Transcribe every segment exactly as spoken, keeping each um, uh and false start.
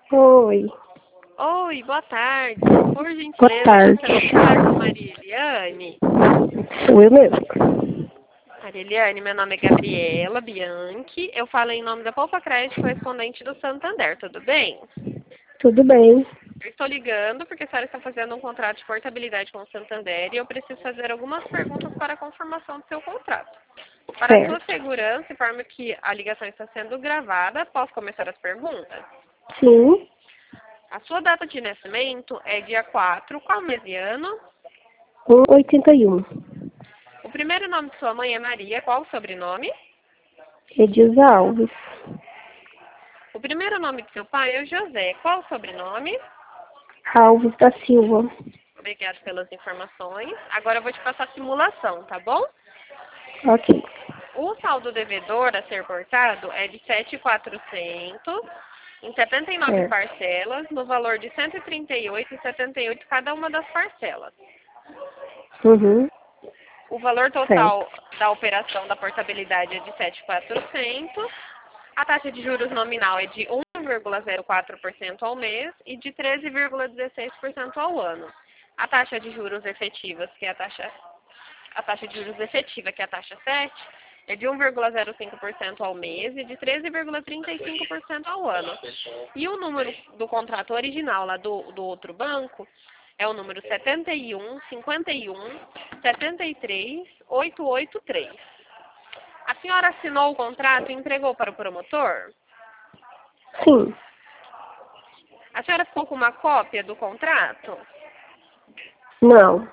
Oi, Oi, boa tarde. Por boa gentileza, tarde. você não fala com Maria Eliane? Sou eu mesmo. Maria Eliane, meu nome é Gabriela Bianchi. Eu falo em nome da Poupa Crédito, correspondente do Santander, tudo bem? Tudo bem? Eu estou ligando porque a senhora está fazendo um contrato de portabilidade com o Santander e eu preciso fazer algumas perguntas para a confirmação do seu contrato. Para a sua Certo. segurança, informo que a ligação está sendo gravada. Posso começar as perguntas? Sim, A sua data de nascimento é dia quatro, qual mês e ano? um oitenta e um. O primeiro nome de sua mãe é Maria, qual o sobrenome? Edilza Alves. O primeiro nome de seu pai é o José, qual o sobrenome? Alves da Silva. Obrigada pelas informações. Agora eu vou te passar a simulação, tá bom? Ok. O saldo devedor a ser cortado é de sete mil e quatrocentos em setenta e nove Certo. parcelas, no valor de cento e trinta e oito reais e setenta e oito centavos cada uma das parcelas. Uhum. O valor Certo. total da operação da portabilidade é de sete mil e quatrocentos. A taxa de juros nominal é de um vírgula zero quatro por cento ao mês e de treze vírgula dezesseis por cento ao ano. A taxa de juros efetivas, que é a taxa, a taxa de juros efetiva, que é a taxa sete, é de um vírgula zero cinco por cento ao mês e de treze vírgula trinta e cinco por cento ao ano. E o número do contrato original lá do, do outro banco é o número setenta e um, cinquenta e um, setenta e três, oitocentos e oitenta e três. A senhora assinou o contrato e entregou para o promotor? Sim. A senhora ficou com uma cópia do contrato? Não.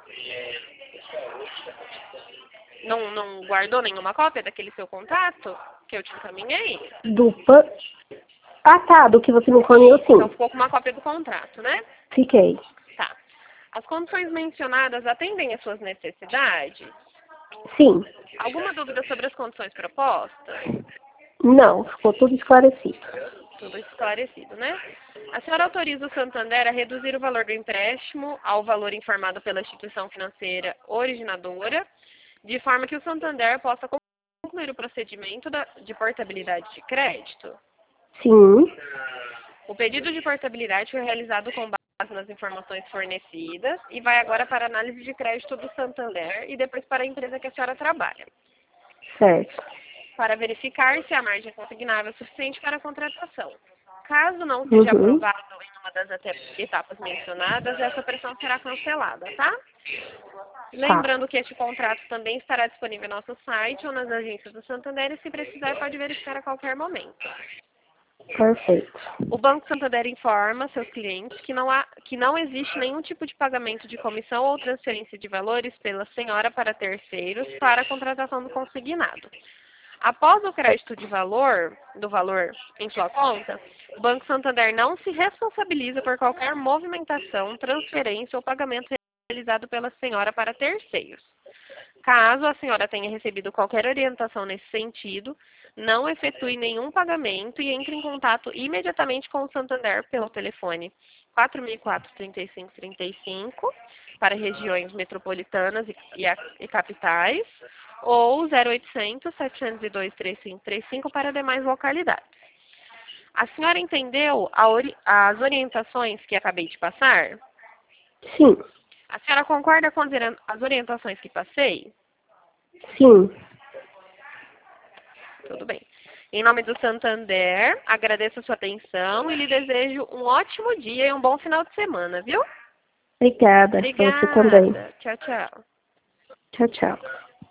Não, não guardou nenhuma cópia daquele seu contrato que eu te encaminhei? Dupa. Ah, tá. Do que você me encaminhou, Então sim. ficou com uma cópia do contrato, né? Fiquei. Tá. As condições mencionadas atendem às suas necessidades? Sim. Alguma dúvida sobre as condições propostas? Não. Ficou tudo esclarecido. Tudo esclarecido, né? A senhora autoriza o Santander a reduzir o valor do empréstimo ao valor informado pela instituição financeira originadora, de forma que o Santander possa concluir o procedimento da- de portabilidade de crédito. Sim. O pedido de portabilidade foi realizado com base nas informações fornecidas e vai agora para a análise de crédito do Santander e depois para a empresa que a senhora trabalha, Certo. para verificar se a margem consignável é suficiente para a contratação. Caso não seja Uhum. aprovado em uma das ete- etapas mencionadas, essa operação será cancelada, tá? Tá. Lembrando que este contrato também estará disponível no nosso site ou nas agências do Santander e, se precisar, pode verificar a qualquer momento. Perfeito. O Banco Santander informa seus clientes que não, há, que não existe nenhum tipo de pagamento de comissão ou transferência de valores pela senhora para terceiros para a contratação do consignado. Após o crédito de valor, do valor em sua conta, o Banco Santander não se responsabiliza por qualquer movimentação, transferência ou pagamento realizado pela senhora para terceiros. Caso a senhora tenha recebido qualquer orientação nesse sentido, não efetue nenhum pagamento e entre em contato imediatamente com o Santander pelo telefone quatro mil e quatro, trinta e cinco, trinta e cinco para regiões metropolitanas e, e, a- e capitais ou zero oitocentos, setecentos e dois, trinta e cinco trinta e cinco para demais localidades. A senhora entendeu a ori- as orientações que acabei de passar? Sim. A senhora concorda com as ori- as orientações que passei? Sim. Tudo bem. Em nome do Santander, agradeço a sua atenção e lhe desejo um ótimo dia e um bom final de semana, viu? Obrigada. Pra você também. Obrigada. Tchau, tchau. Tchau, tchau.